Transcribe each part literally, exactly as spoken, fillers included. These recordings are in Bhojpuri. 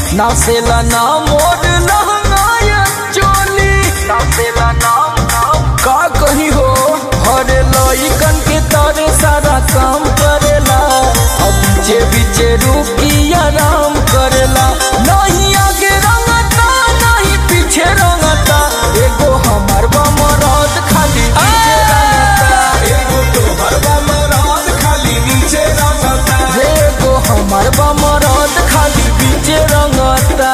नासेला ना मोर लहंगाया चोली, नासेला ना का कही हो। हर लइकन के तारे सारा काम करेला, अब बीचे बीचे रुकी आराम करेला। नहीं आगे रंगता नहीं पीछे रंगता, एगो हमार बमरद खाली नीचे रंगता, एगो तोहर बमरद खाली नीचे रंगता, एगो हमार बमरद खाली बीचे रंगता।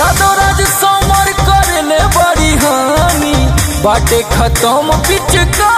यादवराज समर करले बड़ी हानि, बाटे खत्म पिचका